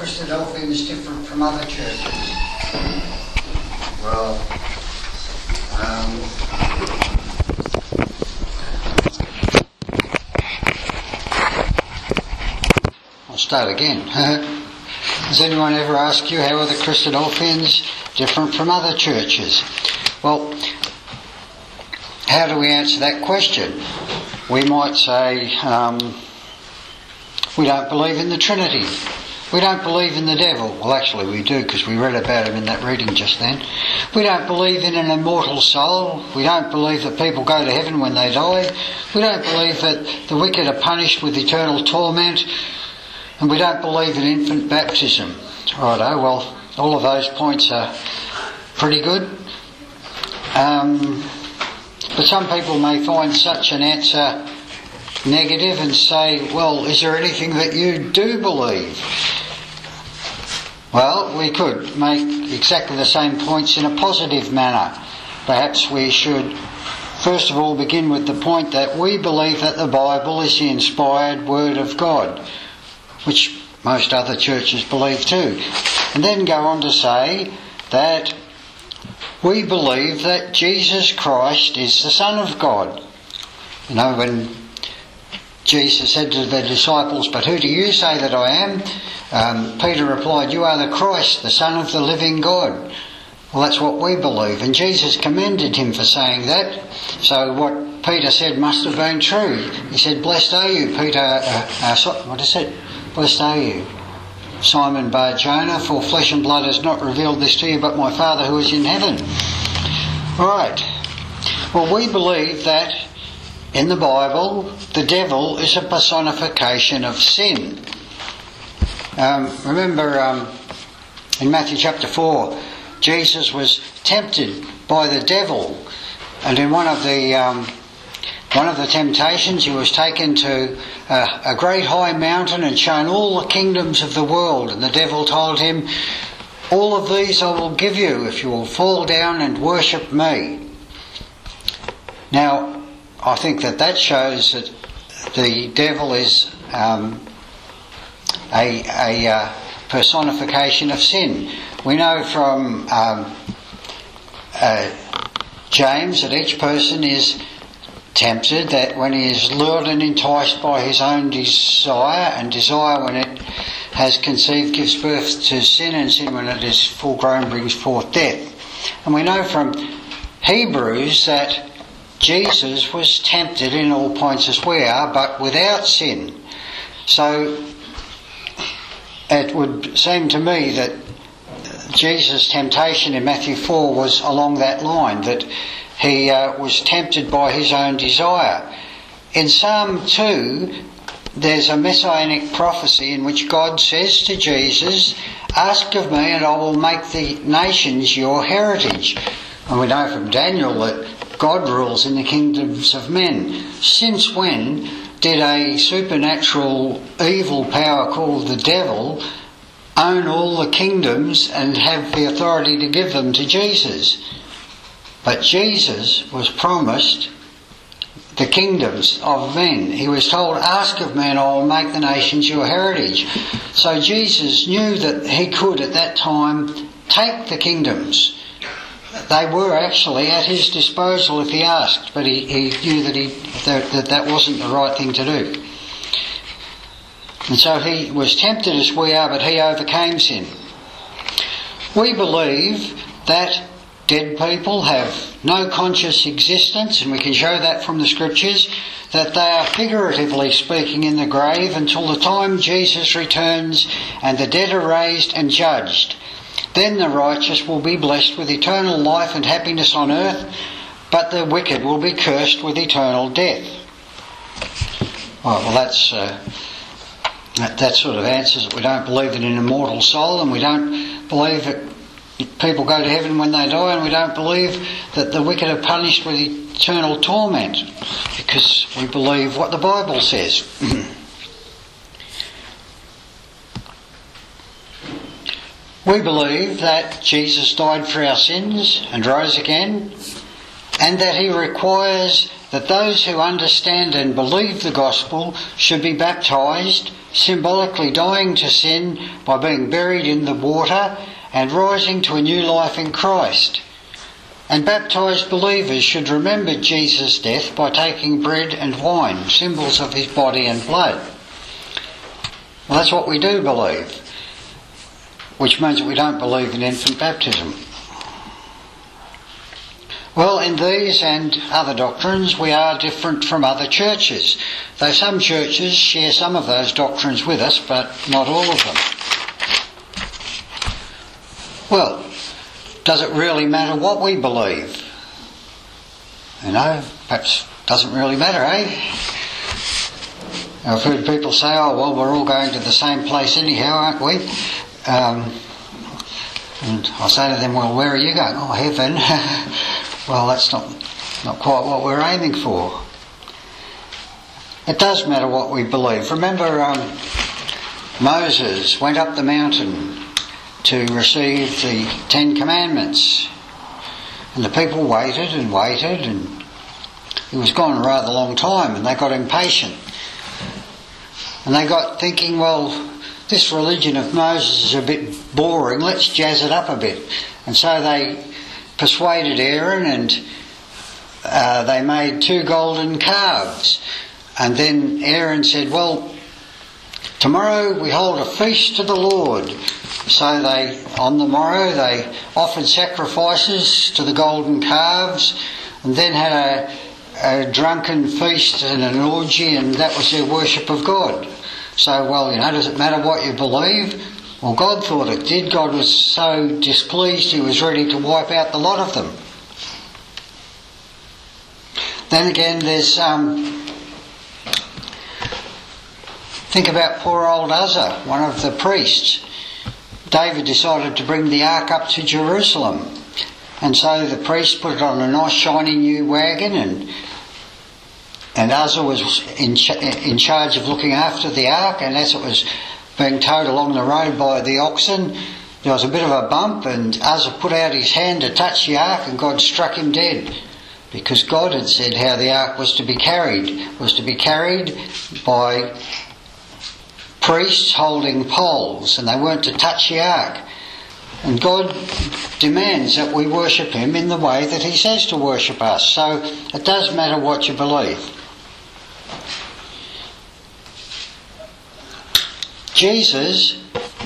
Christadelphians different from other churches? Well, I'll start again. Has anyone ever asked you how are the Christadelphians different from other churches? Well, how do we answer that question? We might say, we don't believe in the Trinity. We don't believe in the devil. Well, actually we do, because we read about him in that reading just then. We don't believe in an immortal soul. We don't believe that people go to heaven when they die. We don't believe that the wicked are punished with eternal torment. And we don't believe in infant baptism. Righto, well, all of those points are pretty good. But some people may find such an answer negative and say, well, is there anything that you do believe? Well, we could make exactly the same points in a positive manner. Perhaps we should first of all begin with the point that we believe that the Bible is the inspired Word of God, which most other churches believe too. And then go on to say that we believe that Jesus Christ is the Son of God. You know, when Jesus said to the disciples, "But who do you say that I am?" Peter replied, "You are the Christ, the Son of the living God." Well, that's what we believe. And Jesus commended him for saying that. So what Peter said must have been true. He said, "Blessed are you, Peter." What is it? Blessed are you, Simon Bar-Jonah, for flesh and blood has not revealed this to you, but my Father who is in heaven. Right. Well, we believe that in the Bible, the devil is a personification of sin. Remember in Matthew chapter 4, Jesus was tempted by the devil, and in one of the temptations he was taken to a great high mountain and shown all the kingdoms of the world, and the devil told him, "All of these I will give you if you will fall down and worship me." Now, I think that shows that the devil is a personification of sin. We know from James that each person is tempted, that when he is lured and enticed by his own desire, and desire when it has conceived gives birth to sin, and sin when it is full grown brings forth death. And we know from Hebrews that Jesus was tempted in all points as we are, but without sin. So it would seem to me that Jesus' temptation in Matthew 4 was along that line, that he was tempted by his own desire. In Psalm 2, there's a messianic prophecy in which God says to Jesus, "Ask of me and I will make the nations your heritage." And we know from Daniel that God rules in the kingdoms of men. Since when did a supernatural evil power called the devil own all the kingdoms and have the authority to give them to Jesus? But Jesus was promised the kingdoms of men. He was told, "Ask of me and I will make the nations your heritage." So Jesus knew that he could at that time take the kingdoms. They were actually at his disposal if he asked, but he knew that wasn't the right thing to do. And so he was tempted as we are, but he overcame sin. We believe that dead people have no conscious existence, and we can show that from the scriptures, that they are figuratively speaking in the grave until the time Jesus returns and the dead are raised and judged. Then the righteous will be blessed with eternal life and happiness on earth, but the wicked will be cursed with eternal death. Well, that sort of answers it. We don't believe in an immortal soul, and we don't believe that people go to heaven when they die, and we don't believe that the wicked are punished with eternal torment, because we believe what the Bible says. We believe that Jesus died for our sins and rose again, and that he requires that those who understand and believe the gospel should be baptised, symbolically dying to sin by being buried in the water and rising to a new life in Christ. And baptised believers should remember Jesus' death by taking bread and wine, symbols of his body and blood. Well, that's what we do believe, which means that we don't believe in infant baptism. Well, in these and other doctrines, we are different from other churches, though some churches share some of those doctrines with us, but not all of them. Well, does it really matter what we believe? Perhaps it doesn't really matter, eh? I've heard people say, oh, well, we're all going to the same place anyhow, aren't we? And I say to them, well, where are you going? Oh, heaven. Well, that's not quite what we're aiming for. It does matter what we believe. Remember, Moses went up the mountain to receive the 10 Commandments. And the people waited, and it was gone a rather long time, and they got impatient. And they got thinking, well, this religion of Moses is a bit boring, let's jazz it up a bit. And so they persuaded Aaron, and they made 2 golden calves. And then Aaron said, well, tomorrow we hold a feast to the Lord. So on the morrow they offered sacrifices to the golden calves, and then had a drunken feast and an orgy, and that was their worship of God. So, well, does it matter what you believe? Well, God thought it did. God was so displeased he was ready to wipe out the lot of them. Then again, there's think about poor old Uzzah, one of the priests. David decided to bring the ark up to Jerusalem, and so the priest put it on a nice shiny new wagon, and Uzzah was in charge of looking after the ark, and as it was being towed along the road by the oxen, there was a bit of a bump, and Uzzah put out his hand to touch the ark, and God struck him dead, because God had said how the ark was to be carried. It was to be carried by priests holding poles, and they weren't to touch the ark. And God demands that we worship him in the way that he says to worship us. So it does matter what you believe. Jesus,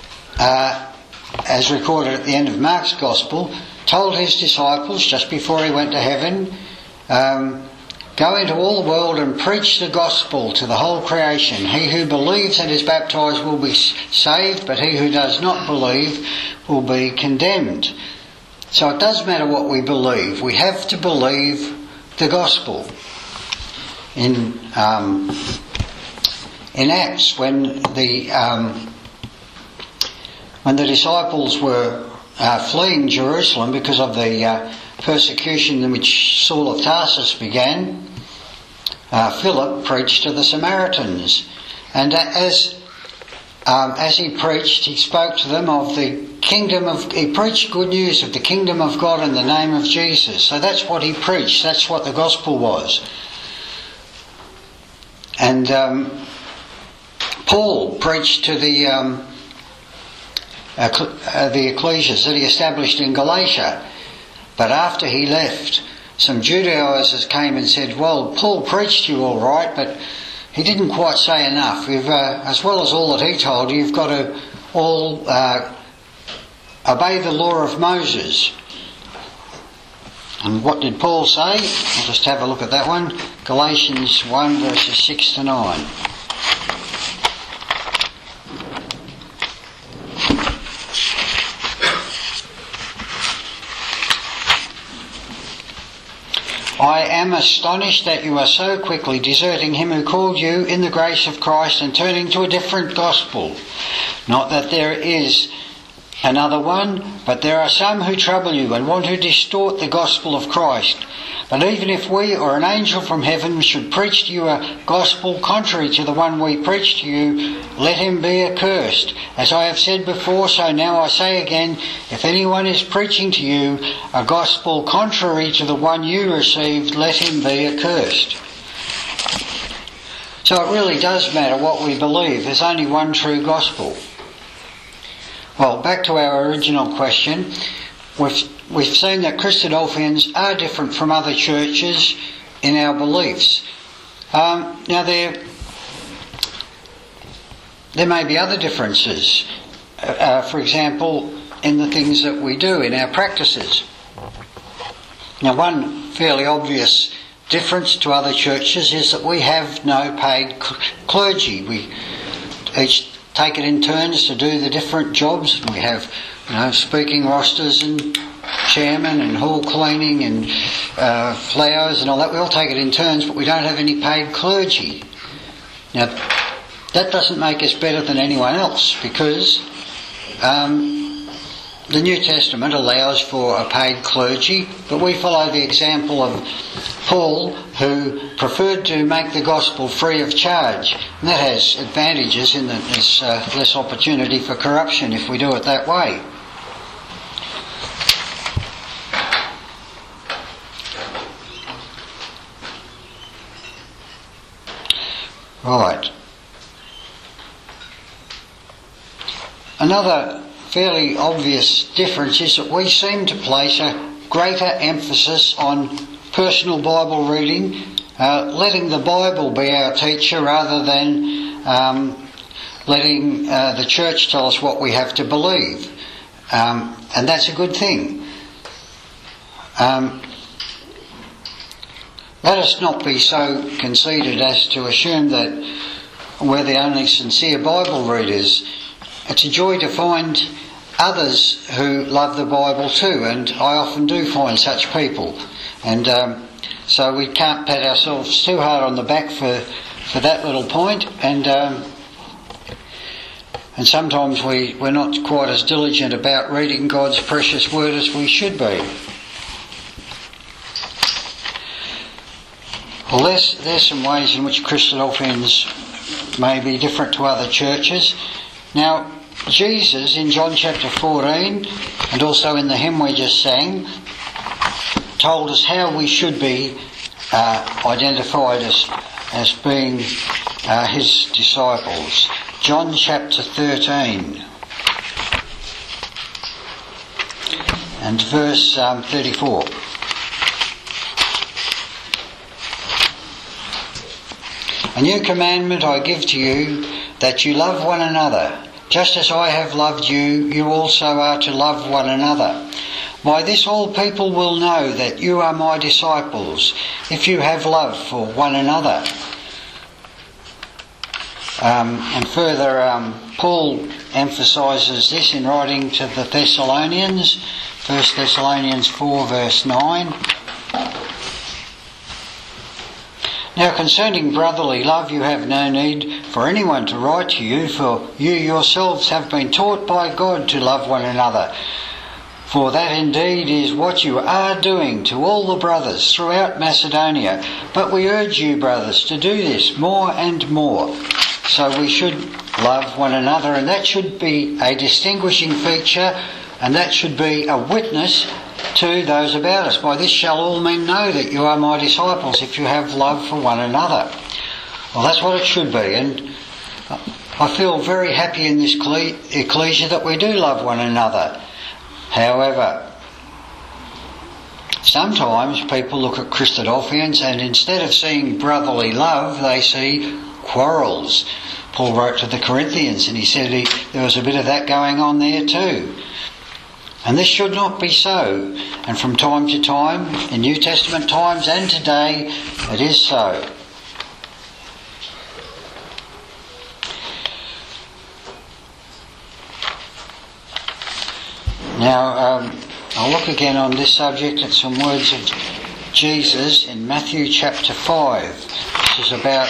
as recorded at the end of Mark's Gospel, told his disciples just before he went to heaven, go into all the world and preach the gospel to the whole creation. He who believes and is baptised will be saved, but he who does not believe will be condemned. So it does matter what we believe. We have to believe the gospel. In Acts, when the disciples were fleeing Jerusalem because of the persecution in which Saul of Tarsus began, Philip preached to the Samaritans, and as he preached, he spoke to them of the he preached good news of the kingdom of God in the name of Jesus. So that's what he preached. That's what the gospel was. And Paul preached to the ecclesias that he established in Galatia. But after he left, some Judaizers came and said, well, Paul preached to you all right, but he didn't quite say enough. As well as all that he told you, you've got to all obey the law of Moses. And what did Paul say? I'll just have a look at that one. Galatians 1 verses 6 to 9. I am astonished that you are so quickly deserting him who called you in the grace of Christ and turning to a different gospel. Not that there is Another one, but there are some who trouble you and want to distort the gospel of Christ. But even if we or an angel from heaven should preach to you a gospel contrary to the one we preach to you, let him be accursed. As I have said before, so now I say again, if anyone is preaching to you a gospel contrary to the one you received, let him be accursed. So it really does matter what we believe. There's only one true gospel. Well, back to our original question. We've seen that Christadelphians are different from other churches in our beliefs. Now there may be other differences. For example, in the things that we do, in our practices. Now one fairly obvious difference to other churches is that we have no paid clergy. We each take it in turns to do the different jobs. We have, speaking rosters and chairman and hall cleaning and flowers and all that. We all take it in turns, but we don't have any paid clergy. Now, that doesn't make us better than anyone else, because the New Testament allows for a paid clergy, but we follow the example of Paul, who preferred to make the gospel free of charge. And that has advantages in that there's less opportunity for corruption if we do it that way. Right. Another fairly obvious difference is that we seem to place a greater emphasis on personal Bible reading, letting the Bible be our teacher rather than letting the church tell us what we have to believe. And that's a good thing. Let us not be so conceited as to assume that we're the only sincere Bible readers. It's a joy to find others who love the Bible too, and I often do find such people. And so we can't pat ourselves too hard on the back for that little point. And sometimes we're not quite as diligent about reading God's precious word as we should be. Well, there's some ways in which Christadelphians may be different to other churches. Now, Jesus in John chapter 14, and also in the hymn we just sang, told us how we should be identified as being his disciples. John chapter 13 and verse 34. A new commandment I give to you, that you love one another. Just as I have loved you, you also are to love one another. By this all people will know that you are my disciples, if you have love for one another. And further, Paul emphasises this in writing to the Thessalonians, 1 Thessalonians 4 verse 9. Now concerning brotherly love, you have no need for anyone to write to you, for you yourselves have been taught by God to love one another. For that indeed is what you are doing to all the brothers throughout Macedonia. But we urge you, brothers, to do this more and more. So we should love one another, and that should be a distinguishing feature, and that should be a witness to those about us. By this shall all men know that you are my disciples, if you have love for one another. Well, that's what it should be, and I feel very happy in this ecclesia that we do love one another. However, sometimes people look at Christadelphians and instead of seeing brotherly love, they see quarrels. Paul wrote to the Corinthians and he said there was a bit of that going on there too. And this should not be so. And from time to time, in New Testament times and today, it is so. Now, I'll look again on this subject at some words of Jesus in Matthew chapter 5. This is about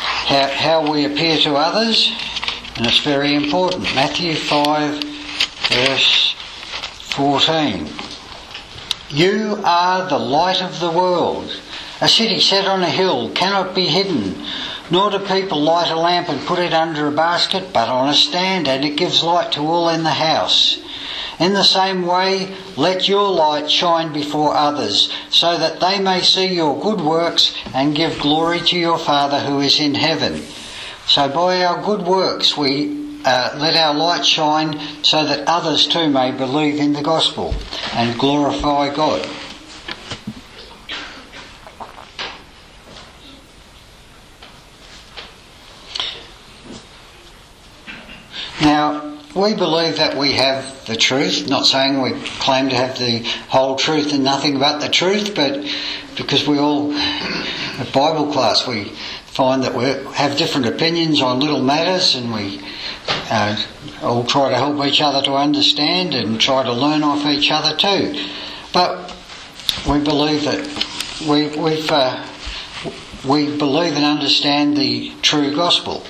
how we appear to others, and it's very important. Matthew 5 verse 14. You are the light of the world. A city set on a hill cannot be hidden, nor do people light a lamp and put it under a basket, but on a stand, and it gives light to all in the house. In the same way, let your light shine before others, so that they may see your good works and give glory to your Father who is in heaven. So by our good works we let our light shine, so that others too may believe in the gospel and glorify God. Now, we believe that we have the truth, not saying we claim to have the whole truth and nothing but the truth, but because we all, at Bible class, we find that we have different opinions on little matters, and we all try to help each other to understand and try to learn off each other too. But we believe that we believe and understand the true gospel.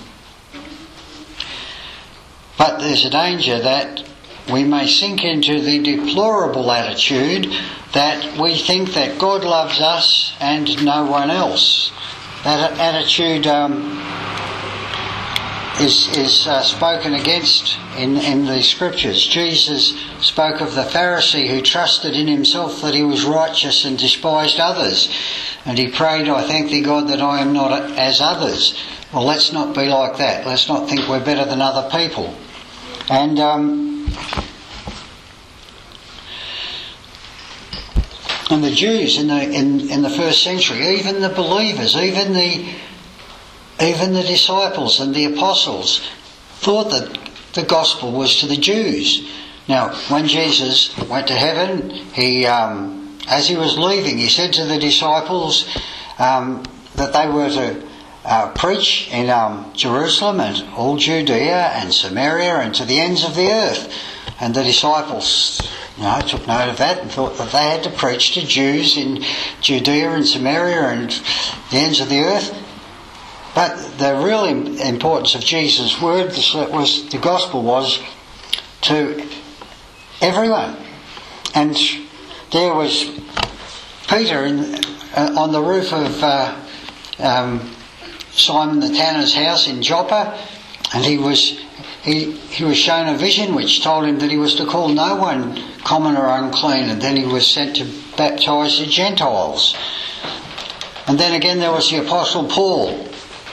But there's a danger that we may sink into the deplorable attitude that we think that God loves us and no one else. That attitude is spoken against in the scriptures. Jesus spoke of the Pharisee who trusted in himself that he was righteous and despised others. And he prayed, I thank thee, God, that I am not as others. Well, let's not be like that. Let's not think we're better than other people. And the Jews in the first century, even the believers, even the disciples and the apostles, thought that the gospel was to the Jews. Now, when Jesus went to heaven, he, as he was leaving, he said to the disciples that they were to preach in Jerusalem and all Judea and Samaria and to the ends of the earth. And the disciples took note of that and thought that they had to preach to Jews in Judea and Samaria and the ends of the earth. But the real importance of Jesus' word was the gospel was to everyone. And there was Peter on the roof of Simon the tanner's house in Joppa, and he was shown a vision which told him that he was to call no one common or unclean, and then he was sent to baptise the Gentiles. And then again there was the Apostle Paul.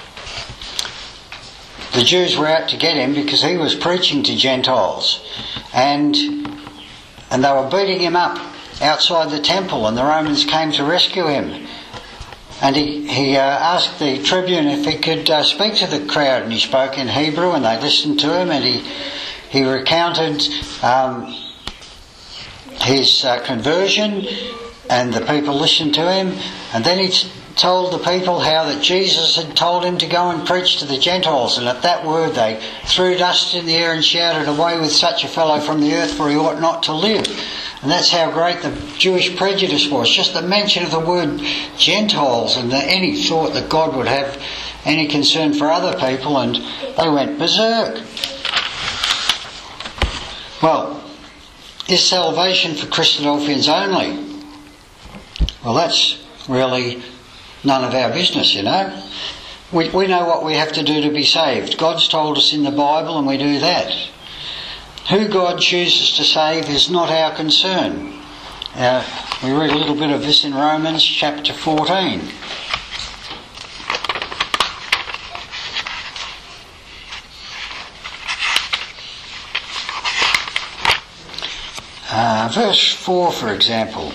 The Jews were out to get him because he was preaching to Gentiles, and they were beating him up outside the temple, and the Romans came to rescue him. And he asked the tribune if he could speak to the crowd, and he spoke in Hebrew, and they listened to him, and he recounted his conversion, and the people listened to him, and then he told the people how that Jesus had told him to go and preach to the Gentiles, and at that word they threw dust in the air and shouted, "Away with such a fellow from the earth, for he ought not to live." And that's how great the Jewish prejudice was. Just the mention of the word Gentiles, and any thought that God would have any concern for other people, and they went berserk. Well, is salvation for Christadelphians only? Well, that's really none of our business, you know. We know what we have to do to be saved. God's told us in the Bible, and we do that. Who God chooses to save is not our concern. We read a little bit of this in Romans chapter 14. Verse 4, for example.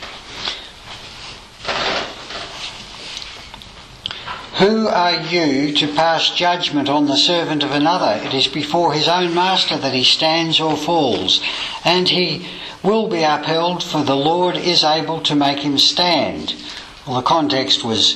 Who are you to pass judgment on the servant of another? It is before his own master that he stands or falls, and he will be upheld, for the Lord is able to make him stand. Well, the context was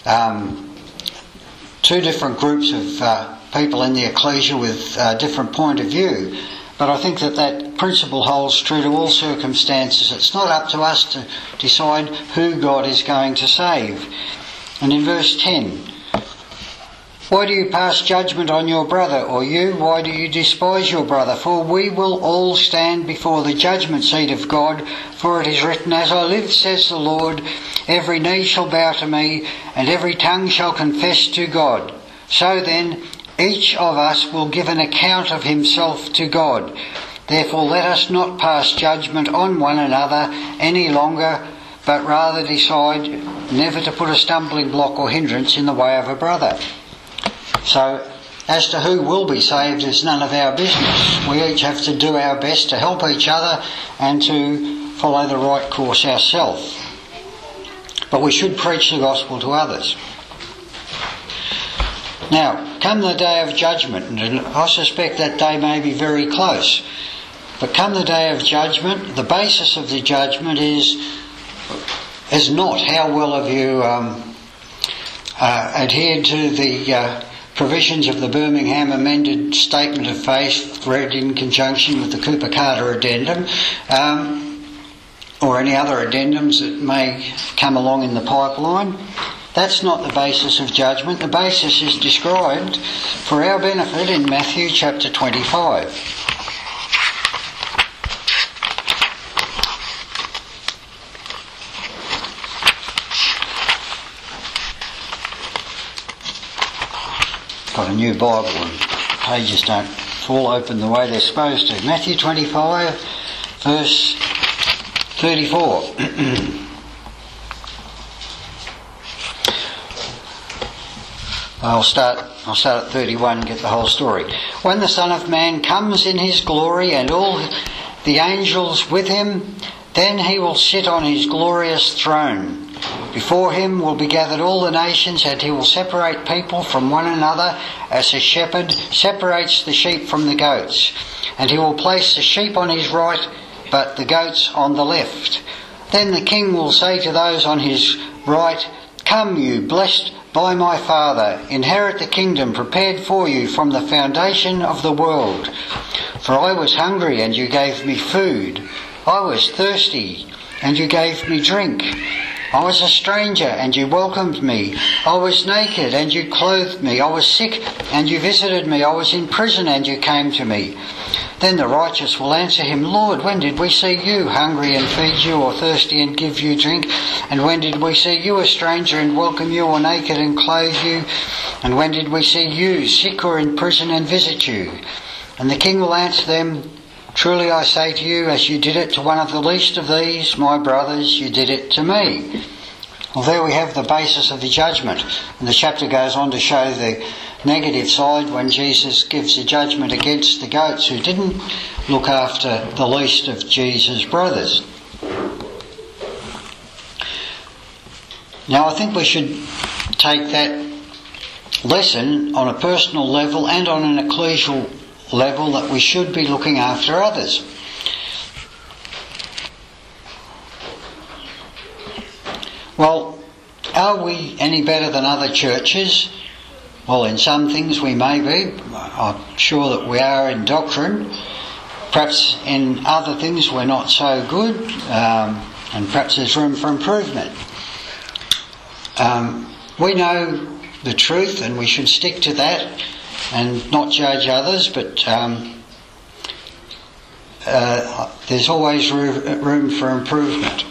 two different groups of people in the ecclesia with a different point of view. But I think that principle holds true to all circumstances. It's not up to us to decide who God is going to save. And in verse 10, Why do you pass judgment on your brother? Or you, why do you despise your brother? For we will all stand before the judgment seat of God. For it is written, As I live, says the Lord, every knee shall bow to me, and every tongue shall confess to God. So then, each of us will give an account of himself to God. Therefore let us not pass judgment on one another any longer, but rather decide never to put a stumbling block or hindrance in the way of a brother. So, as to who will be saved is none of our business. We each have to do our best to help each other and to follow the right course ourselves. But we should preach the gospel to others. Now, come the day of judgment, and I suspect that day may be very close. But come the day of judgment, the basis of the judgment is not how well have you adhered to the provisions of the Birmingham Amended Statement of Faith, read in conjunction with the Cooper-Carter Addendum, or any other addendums that may come along in the pipeline. That's not the basis of judgment. The basis is described for our benefit in Matthew chapter 25. Got a new Bible and pages don't fall open the way they're supposed to. Matthew 25 verse 34. I'll start at 31 and get the whole story. When the Son of Man comes in his glory and all the angels with him, then he will sit on his glorious throne. Before him will be gathered all the nations, and he will separate people from one another as a shepherd separates the sheep from the goats. And he will place the sheep on his right, but the goats on the left. Then the King will say to those on his right, Come, you blessed by my Father, inherit the kingdom prepared for you from the foundation of the world. For I was hungry, and you gave me food. I was thirsty, and you gave me drink. I was a stranger, and you welcomed me. I was naked, and you clothed me. I was sick, and you visited me. I was in prison, and you came to me. Then the righteous will answer him, Lord, when did we see you hungry and feed you, or thirsty and give you drink? And when did we see you a stranger and welcome you, or naked and clothe you? And when did we see you sick or in prison and visit you? And the King will answer them, Truly I say to you, as you did it to one of the least of these, my brothers, you did it to me. Well, there we have the basis of the judgment. And the chapter goes on to show the negative side when Jesus gives the judgment against the goats who didn't look after the least of Jesus' brothers. Now, I think we should take that lesson on a personal level and on an ecclesial level, that we should be looking after others. Well, are we any better than other churches? Well, in some things we may be. I'm sure that we are in doctrine. Perhaps in other things we're not so good, and perhaps there's room for improvement. We know the truth, and we should stick to that and not judge others, but there's always room for improvement.